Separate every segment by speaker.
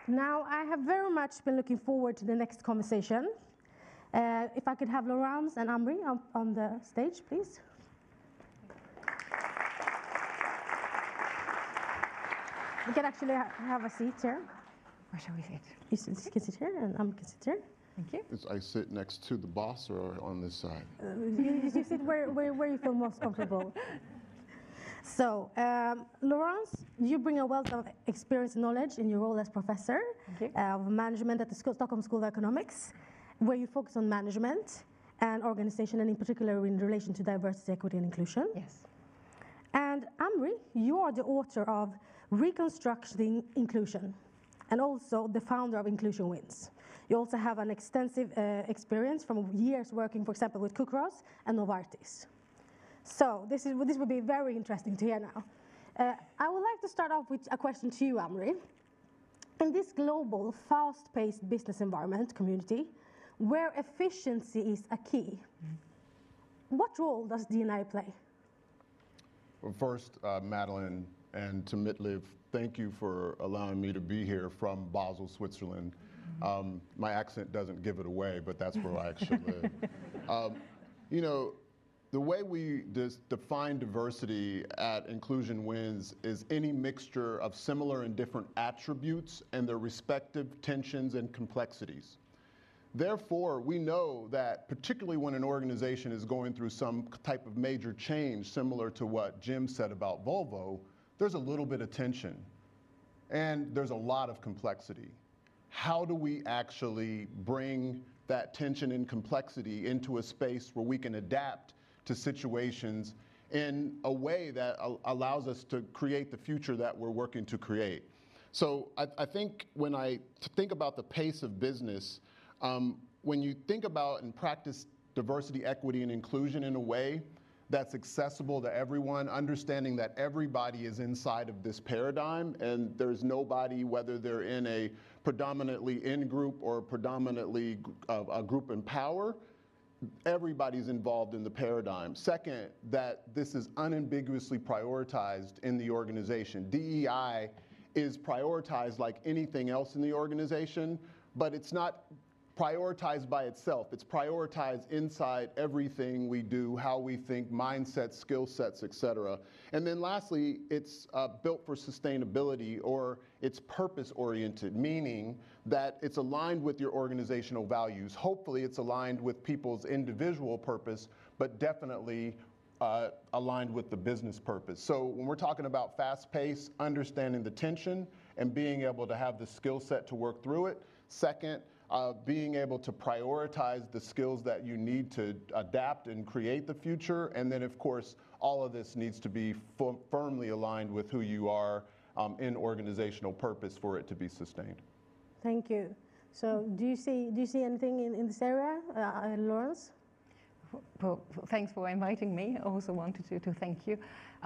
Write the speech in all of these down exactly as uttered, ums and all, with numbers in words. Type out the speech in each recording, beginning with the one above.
Speaker 1: Now, I have very much been looking forward to the next conversation. Uh, if I could have Laurence and Amri on, on the stage, please. You can actually ha have a seat here.
Speaker 2: Where shall we sit?
Speaker 1: You can sit here, and Amri can sit here.
Speaker 2: Thank you.
Speaker 3: Is I sit next to the boss or on this side?
Speaker 1: Uh, you, you sit where, where, where you feel most comfortable. So, um, Laurence, you bring a wealth of experience and knowledge in your role as professor uh, of management at the School, Stockholm School of Economics, where you focus on management and organization, and in particular in relation to diversity, equity, and inclusion.
Speaker 2: Yes.
Speaker 1: And Amri, you are the author of Reconstructing Inclusion, and also the founder of Inclusion Wins. You also have an extensive uh, experience from years working, for example, with Kukros and Novartis. So this, is, this will be very interesting to hear now. Uh, I would like to start off with a question to you, Amri. In this global, fast-paced business environment community, where efficiency is a key, what role does D and I play?
Speaker 3: Well, first, uh, Madeline, and to Mitliv, thank you for allowing me to be here from Basel, Switzerland. Um, my accent doesn't give it away, but that's where I actually live. Um, you know, the way we define diversity at Inclusion Wins is any mixture of similar and different attributes and their respective tensions and complexities. Therefore, we know that particularly when an organization is going through some type of major change, similar to what Jim said about Volvo, there's a little bit of tension and there's a lot of complexity. How do we actually bring that tension and complexity into a space where we can adapt to situations in a way that al allows us to create the future that we're working to create? So I, I think when I think about the pace of business, um, when you think about and practice diversity, equity, and inclusion in a way that's accessible to everyone, understanding that everybody is inside of this paradigm and there's nobody, whether they're in a predominantly in-group or predominantly uh, a group in power, everybody's involved in the paradigm. Second, that this is unambiguously prioritized in the organization. D E I is prioritized like anything else in the organization, but it's not prioritized by itself. It's prioritized inside everything we do, how we think, mindsets, skill sets, et cetera. And then lastly, it's uh, built for sustainability, or it's purpose-oriented, meaning that it's aligned with your organizational values. Hopefully it's aligned with people's individual purpose, but definitely uh, aligned with the business purpose. So when we're talking about fast pace, understanding the tension and being able to have the skill set to work through it. Second, Uh, being able to prioritize the skills that you need to adapt and create the future. And then, of course, all of this needs to be firmly aligned with who you are um, in organizational purpose for it to be sustained.
Speaker 1: Thank you. So do you see, do you see anything in, in this area, uh, Laurence?
Speaker 2: Well, thanks for inviting me. I also wanted to, to thank you.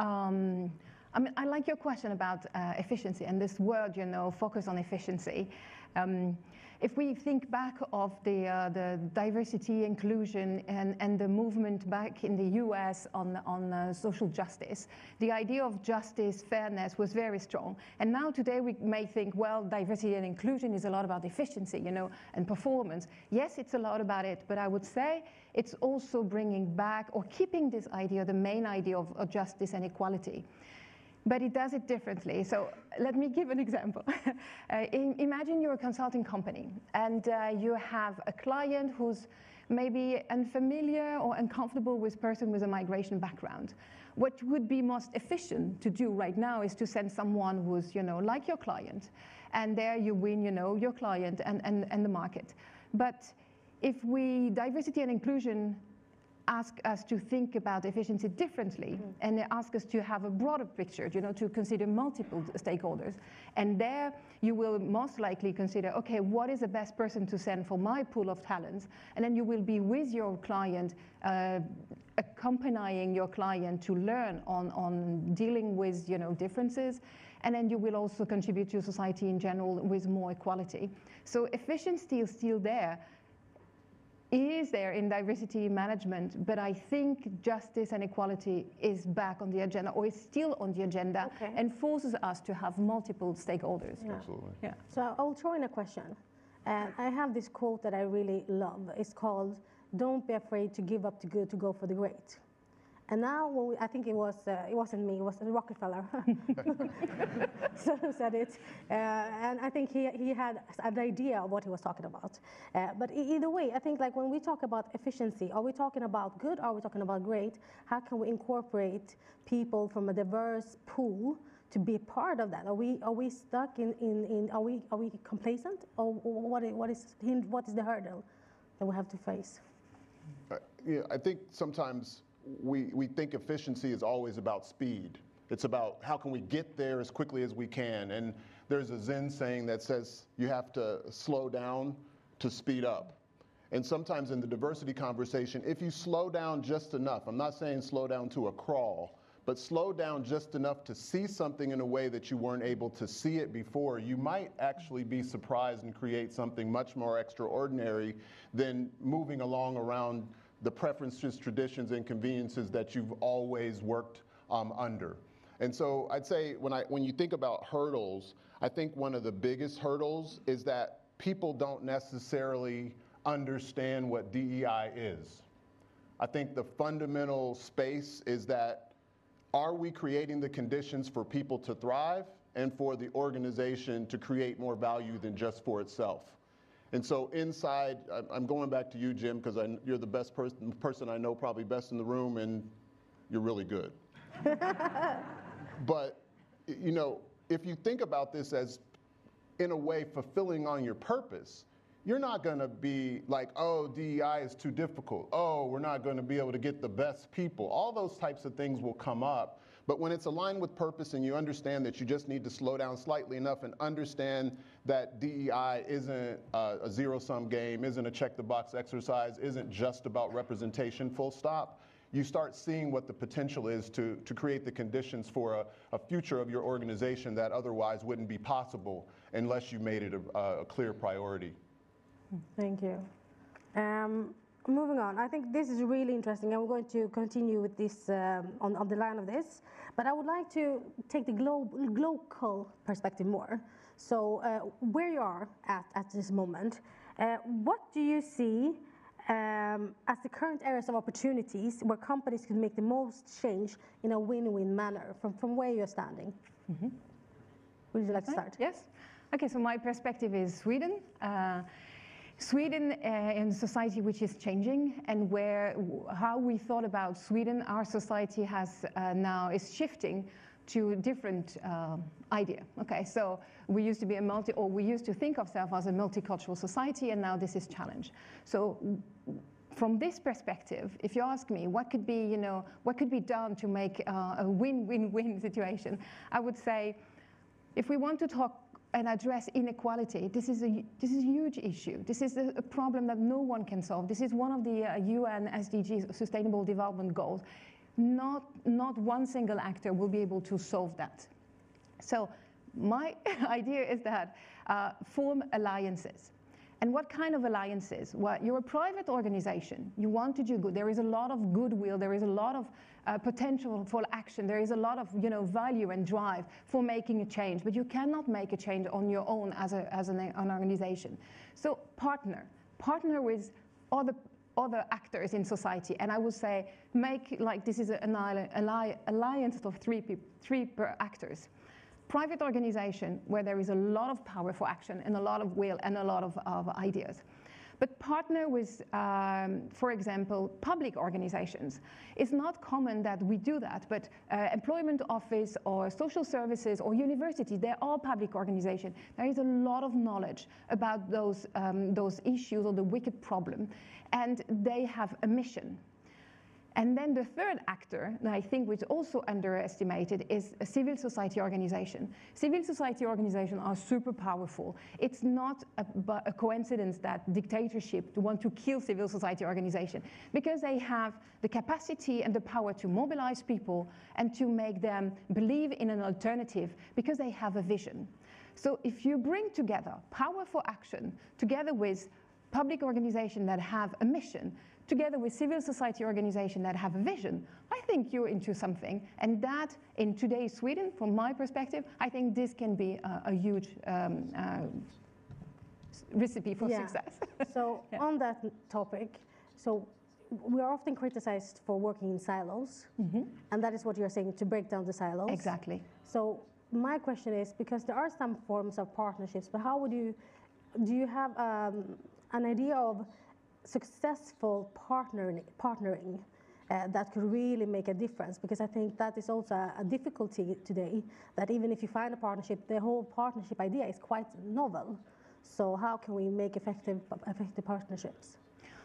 Speaker 2: Um, I mean, I like your question about uh, efficiency and this word, you know, focus on efficiency. Um, if we think back of the, uh, the diversity, inclusion, and, and the movement back in the U S on, on uh, social justice, the idea of justice, fairness was very strong. And now today we may think, well, diversity and inclusion is a lot about efficiency, you know, and performance. Yes, it's a lot about it, but I would say it's also bringing back or keeping this idea, the main idea of, of justice and equality. But it does it differently. So let me give an example. uh, in, imagine you're a consulting company and uh, you have a client who's maybe unfamiliar or uncomfortable with a person with a migration background. What would be most efficient to do right now is to send someone who's, you know, like your client. And there you win, you know, your client and, and, and the market. But if we, diversity and inclusion, ask us to think about efficiency differently, mm. and ask us to have a broader picture, you know, to consider multiple stakeholders. And there you will most likely consider, okay, what is the best person to send for my pool of talents? And then you will be with your client, uh, accompanying your client to learn on, on dealing with, you know, differences. And then you will also contribute to society in general with more equality. So efficiency is still there. is there in diversity management, but I think justice and equality is back on the agenda, or is still on the agenda,
Speaker 1: Okay.
Speaker 2: and forces us to have multiple stakeholders.
Speaker 1: Yeah.
Speaker 3: Absolutely.
Speaker 2: Yeah.
Speaker 1: So I'll throw in a question. And I have this quote that I really love. It's called, "Don't be afraid to give up the good to go for the great." And now, when we, I think it was, uh, it wasn't me, it was Rockefeller so who said it. Uh, and I think he, he had an idea of what he was talking about. Uh, but e- either way, I think like when we talk about efficiency, are we talking about good, or are we talking about great? How can we incorporate people from a diverse pool to be a part of that? Are we, are we stuck in, in, in are, we, are we complacent? Or what is, what, is, what is the hurdle that we have to face?
Speaker 3: Uh, yeah, I think sometimes we, we think efficiency is always about speed. It's about how can we get there as quickly as we can. And there's a Zen saying that says you have to slow down to speed up. And sometimes in the diversity conversation, if you slow down just enough, I'm not saying slow down to a crawl, but slow down just enough to see something in a way that you weren't able to see it before, you might actually be surprised and create something much more extraordinary than moving along around the preferences, traditions, and conveniences that you've always worked um, under. And so I'd say when, I, when you think about hurdles, I think one of the biggest hurdles is that people don't necessarily understand what D E I is. I think the fundamental space is that, are we creating the conditions for people to thrive and for the organization to create more value than just for itself? And so inside, I'm going back to you, Jim, because you're the best person, person I know, probably best in the room, and you're really good. But, you know, if you think about this as, in a way, fulfilling on your purpose, you're not going to be like, oh, D E I is too difficult. Oh, we're not going to be able to get the best people. All those types of things will come up. But when it's aligned with purpose and you understand that you just need to slow down slightly enough and understand that D E I isn't a, a zero-sum game, isn't a check-the-box exercise, isn't just about representation, full stop, you start seeing what the potential is to, to create the conditions for a, a future of your organization that otherwise wouldn't be possible unless you made it a, a clear priority.
Speaker 1: Thank you. Um, moving on, I think this is really interesting, and we're going to continue with this um, on, on the line of this. But I would like to take the glo local perspective more. So, uh, where you are at at this moment, uh, what do you see um, as the current areas of opportunities where companies can make the most change in a win-win manner from, from where you're standing? Mm-hmm. Would you like to start?
Speaker 2: Yes. Okay, so my perspective is Sweden. Uh, Sweden uh, in a society which is changing, and where how we thought about Sweden, our society has uh, now is shifting to a different uh, idea. Okay, so we used to be a multi, or we used to think of ourselves as a multicultural society, and now this is challenged. So from this perspective, if you ask me what could be, you know, what could be done to make uh, a win-win-win situation, I would say, if we want to talk and address inequality, this is a this is a huge issue. This is a, a problem that no one can solve. This is one of the uh, U N S D Gs, Sustainable Development Goals. Not not one single actor will be able to solve that. So my idea is that uh, form alliances. And what kind of alliances? Well, you're a private organization. You want to do good. There is a lot of goodwill. There is a lot of uh, potential for action. There is a lot of, you know, value and drive for making a change. But you cannot make a change on your own as, a, as an, an organization. So partner. Partner with other, other actors in society. And I would say make, like this is an alli alliance of three, people, three per actors. Private organization where there is a lot of power for action and a lot of will and a lot of, of ideas. But partner with, um, for example, public organizations. It's not common that we do that, but uh, employment office or social services or universities, they're all public organizations. There is a lot of knowledge about those, um, those issues or the wicked problem, and they have a mission. And then the third actor, that I think which is also underestimated, is a civil society organization. Civil society organizations are super powerful. It's not a, a coincidence that dictatorship want to kill civil society organization, because they have the capacity and the power to mobilize people and to make them believe in an alternative, because they have a vision. So if you bring together power for action together with public organizations that have a mission, together with civil society organizations that have a vision, I think you're into something. And that, in today's Sweden, from my perspective, I think this can be a, a huge um, uh, recipe for
Speaker 1: yeah.
Speaker 2: success.
Speaker 1: So
Speaker 2: Yeah.
Speaker 1: on that topic, so we are often criticized for working in silos,
Speaker 2: Mm-hmm.
Speaker 1: and that is what you're saying, to break down the silos.
Speaker 2: Exactly.
Speaker 1: So my question is, because there are some forms of partnerships, but how would you, do you have um, an idea of successful partnering, partnering uh, that could really make a difference? Because I think that is also a, a difficulty today, that even if you find a partnership, the whole partnership idea is quite novel. So how can we make effective, effective partnerships?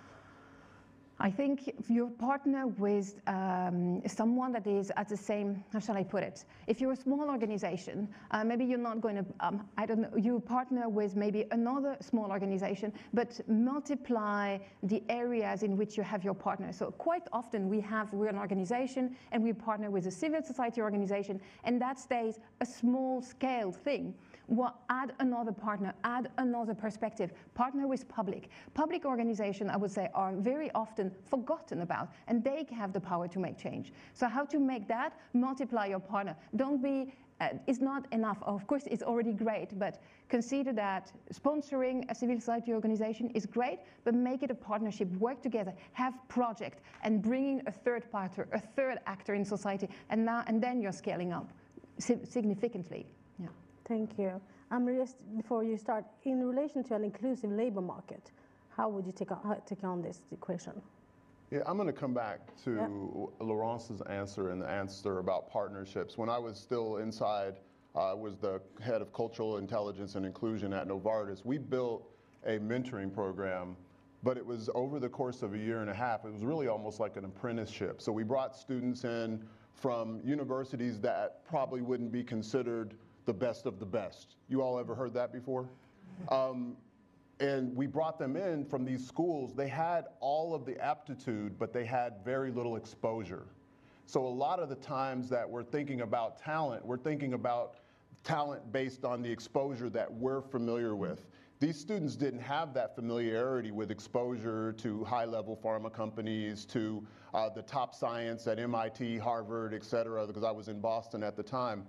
Speaker 2: I think if you partner with um, someone that is at the same, how shall I put it? If you're a small organization, uh, maybe you're not going to, um, I don't know, you partner with maybe another small organization, but multiply the areas in which you have your partner. So quite often we have, we're an organization and we partner with a civil society organization, and that stays a small scale thing. Well, add another partner, add another perspective, partner with public. Public organizations, I would say, are very often forgotten about, and they have the power to make change. So how to make that? Multiply your partner. Don't be, uh, it's not enough. Of course, it's already great, but consider that sponsoring a civil society organization is great, but make it a partnership, work together, have project, and bring in a third partner, a third actor in society, and, now, and then you're scaling up significantly. Yeah.
Speaker 1: Thank you. Amri, just before you start, in relation to an inclusive labor market, how would you take on, take on this equation?
Speaker 3: Yeah, I'm going to come back to
Speaker 1: Yeah.
Speaker 3: Laurence's answer and the answer about partnerships. When I was still inside, I uh, was the head of cultural intelligence and inclusion at Novartis. We built a mentoring program, but it was over the course of a year and a half. It was really almost like an apprenticeship. So we brought students in from universities that probably wouldn't be considered the best of the best. You all ever heard that before? Um, and we brought them in from these schools. They had all of the aptitude, but they had very little exposure. So a lot of the times that we're thinking about talent, we're thinking about talent based on the exposure that we're familiar with. These students didn't have that familiarity with exposure to high-level pharma companies, to uh, the top science at M I T, Harvard, et cetera, because I was in Boston at the time.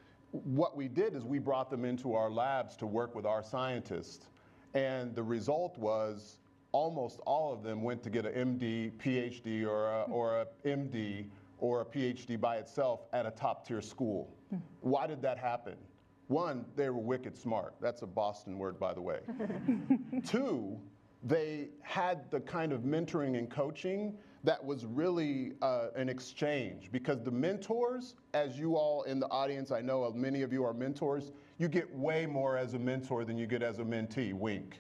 Speaker 3: What we did is we brought them into our labs to work with our scientists. And the result was almost all of them went to get an M D, PhD, or a, or a M D, or a PhD by itself at a top-tier school. Why did that happen? One, they were wicked smart. That's a Boston word, by the way. Two, they had the kind of mentoring and coaching that was really uh, an exchange, because the mentors, as you all in the audience, I know many of you are mentors, you get way more as a mentor than you get as a mentee, wink.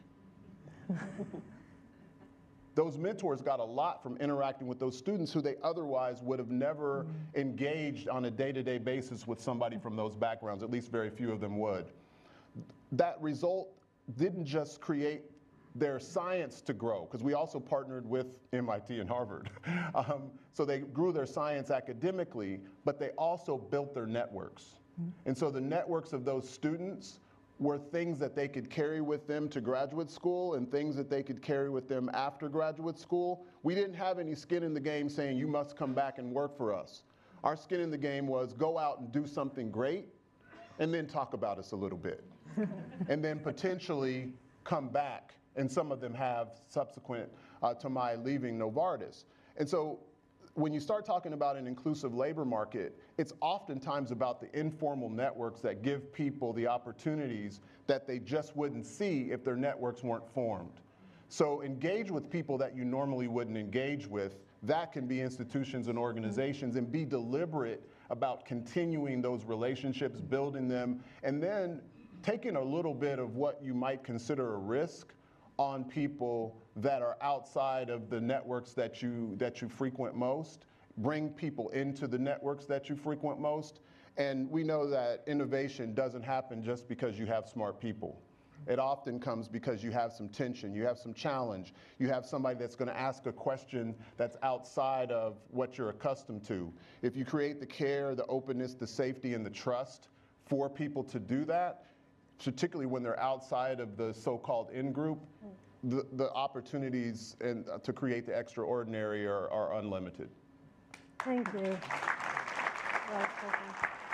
Speaker 3: Those mentors got a lot from interacting with those students who they otherwise would have never mm-hmm. engaged on a day-to-day basis with somebody from those backgrounds, at least very few of them would. That result didn't just create their science to grow, because we also partnered with M I T and Harvard. um, so they grew their science academically, but they also built their networks. Mm-hmm. And so the networks of those students were things that they could carry with them to graduate school and things that they could carry with them after graduate school. We didn't have any skin in the game saying, you must come back and work for us. Our skin in the game was go out and do something great and then talk about us a little bit. And then potentially come back. And some of them have subsequent uh, to my leaving Novartis. And so when you start talking about an inclusive labor market, it's oftentimes about the informal networks that give people the opportunities that they just wouldn't see if their networks weren't formed. So engage with people that you normally wouldn't engage with. That can be institutions and organizations, and be deliberate about continuing those relationships, building them, and then taking a little bit of what you might consider a risk on people that are outside of the networks that you that you frequent most. Bring people into the networks that you frequent most. And we know that innovation doesn't happen just because you have smart people. It often comes because you have some tension, you have some challenge, you have somebody that's going to ask a question that's outside of what you're accustomed to. If you create the care, the openness, the safety, and the trust for people to do that, particularly when they're outside of the so-called in-group, the, the opportunities and, uh, to create the extraordinary are, are unlimited.
Speaker 1: Thank you. Well spoken.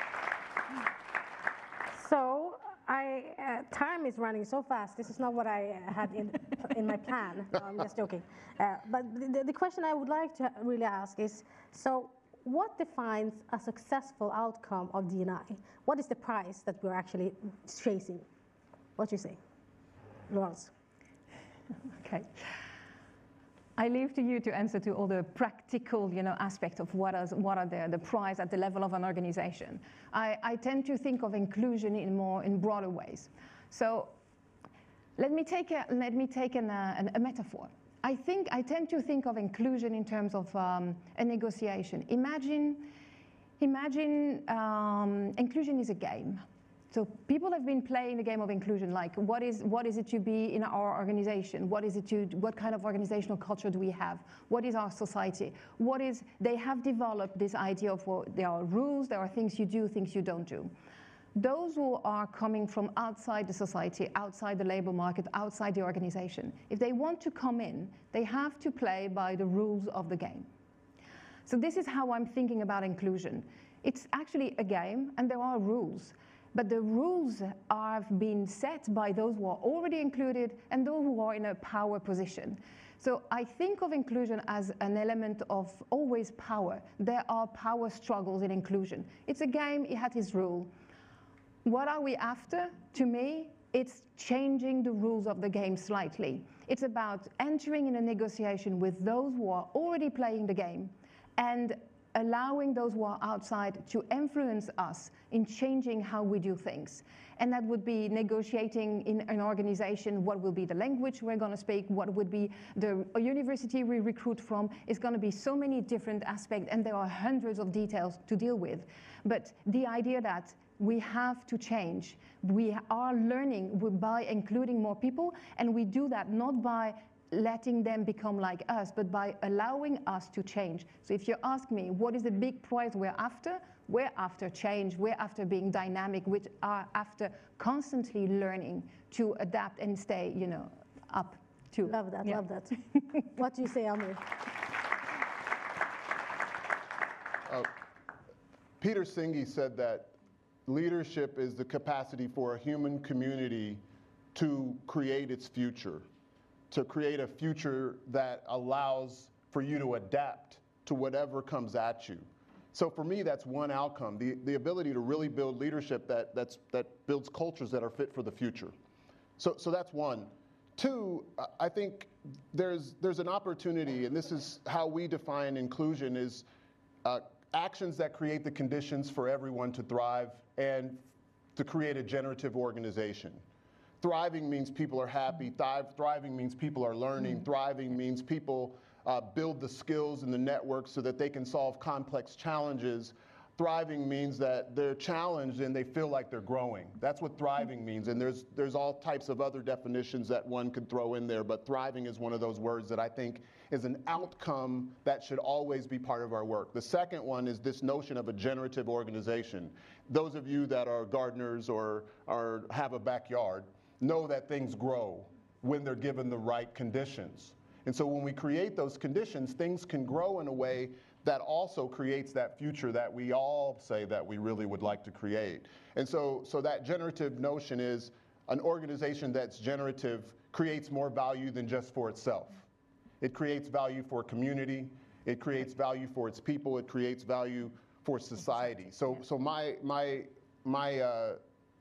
Speaker 1: So, I, uh, time is running so fast. This is not what I had in, in my plan. No, I'm just joking. Uh, but the, the question I would like to really ask is, so what defines a successful outcome of D and I? What is the prize that we're actually chasing? What do you say? Laurence?
Speaker 2: Okay. I leave to you to answer to all the practical, you know, aspects of what, is, what are the, the prize at the level of an organization. I, I tend to think of inclusion in more in broader ways. So let me take a, let me take an, uh, an, a metaphor. I think I tend to think of inclusion in terms of um, a negotiation. Imagine, imagine um, inclusion is a game. So people have been playing the game of inclusion, like what is, what is it to be in our organization? What is it to, what kind of organizational culture do we have? What is our society? What is, they have developed this idea of what, there are rules, there are things you do, things you don't do. Those who are coming from outside the society, outside the labor market, outside the organization, if they want to come in, they have to play by the rules of the game. So this is how I'm thinking about inclusion. It's actually a game and there are rules. But the rules have been set by those who are already included and those who are in a power position. So I think of inclusion as an element of always power. There are power struggles in inclusion. It's a game, it had its rule. What are we after? To me, it's changing the rules of the game slightly. It's about entering in a negotiation with those who are already playing the game and allowing those who are outside to influence us in changing how we do things. And that would be negotiating in an organization, what will be the language we're going to speak, what would be the university we recruit from. It's going to be so many different aspects, and there are hundreds of details to deal with. But the idea that we have to change, we are learning by including more people, and we do that not by letting them become like us, but by allowing us to change. So if you ask me, what is the big prize we're after? We're after change, we're after being dynamic, we are after constantly learning to adapt and stay, you know, up to.
Speaker 1: Love that,
Speaker 2: yeah.
Speaker 1: love that. What do you say, Amri?
Speaker 3: Uh, Peter Senge said that leadership is the capacity for a human community to create its future, to create a future that allows for you to adapt to whatever comes at you. So for me, that's one outcome, the, the ability to really build leadership that, that's, that builds cultures that are fit for the future. So, so that's one. Two, I think there's, there's an opportunity, and this is how we define inclusion, is uh, actions that create the conditions for everyone to thrive and to create a generative organization. Thriving means people are happy. Thrive, thriving means people are learning. Thriving means people uh, build the skills and the networks so that they can solve complex challenges. Thriving means that they're challenged and they feel like they're growing. That's what thriving means. And there's, there's all types of other definitions that one could throw in there, but thriving is one of those words that I think is an outcome that should always be part of our work. The second one is this notion of a generative organization. Those of you that are gardeners or, or have a backyard know that things grow when they're given the right conditions. And so when we create those conditions, things can grow in a way that also creates that future that we all say that we really would like to create. And so, so that generative notion is an organization that's generative creates more value than just for itself. It creates value for community, it creates value for its people, it creates value for society. So, so my, my, my uh,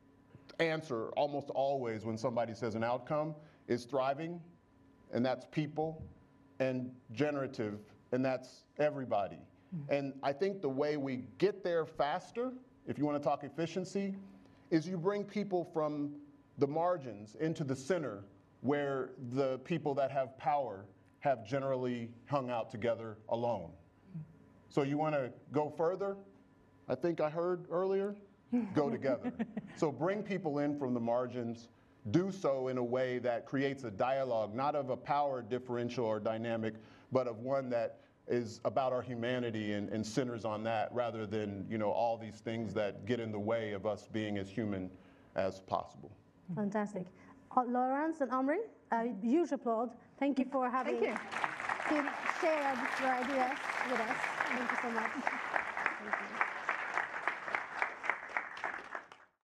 Speaker 3: answer almost always when somebody says an outcome is thriving, and that's people, and generative, and that's everybody. Mm-hmm. And I think the way we get there faster, if you want to talk efficiency, is you bring people from the margins into the center where the people that have power have generally hung out together alone. Mm-hmm. So you want to go further? I think I heard earlier, go together. So bring people in from the margins, do so in a way that creates a dialogue, not of a power differential or dynamic, but of one that is about our humanity and, and centers on that rather than, you know, all these things that get in the way of us being as human as possible.
Speaker 1: Fantastic. uh, Lawrence and Amri. A huge applause. Thank you for having
Speaker 2: Thank you.
Speaker 1: shared your ideas with us. Thank you so much. Thank you.